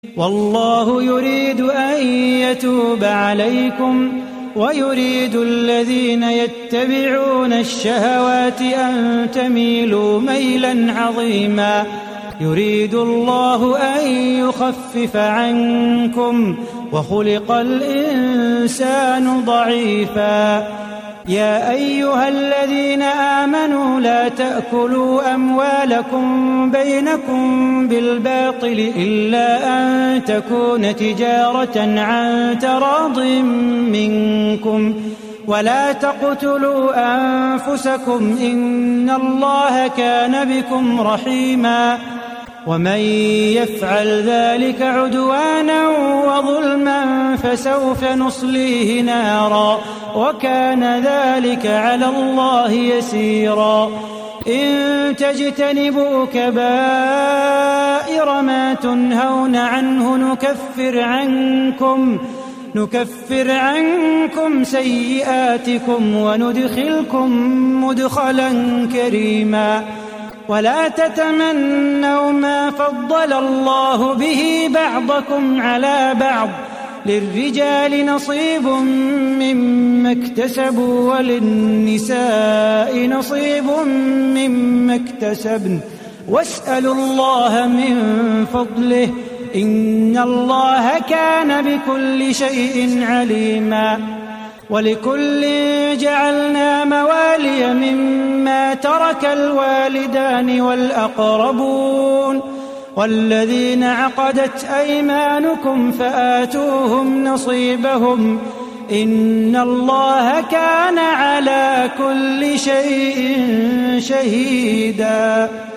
والله يريد أن يتوب عليكم ويريد الذين يتبعون الشهوات أن تميلوا ميلا عظيما. يريد الله أن يخفف عنكم وخلق الإنسان ضعيفا. يا أيها الذين آمنوا لا تأكلوا أموالكم بينكم بالباطل إلا أن تكون تجارة عن تراض منكم ولا تقتلوا أنفسكم إن الله كان بكم رحيما. ومن يفعل ذلك عدوانا وظلما فسوف نصليه نارا وكان ذلك على الله يسيرا. إن تجتنبوا كبائر ما تنهون عنه نكفر عنكم سيئاتكم وندخلكم مدخلا كريما. ولا تتمنوا ما فضل الله به بعضكم على بعض للرجال نصيب مما اكتسبوا وللنساء نصيب مما اكتسبن واسألوا الله من فضله إن الله كان بكل شيء عليما. ولكل جعلنا موالي مما ترك الوالدان والأقربون والذين عقدت أيمانكم فآتوهم نصيبهم إن الله كان على كل شيء شهيدا.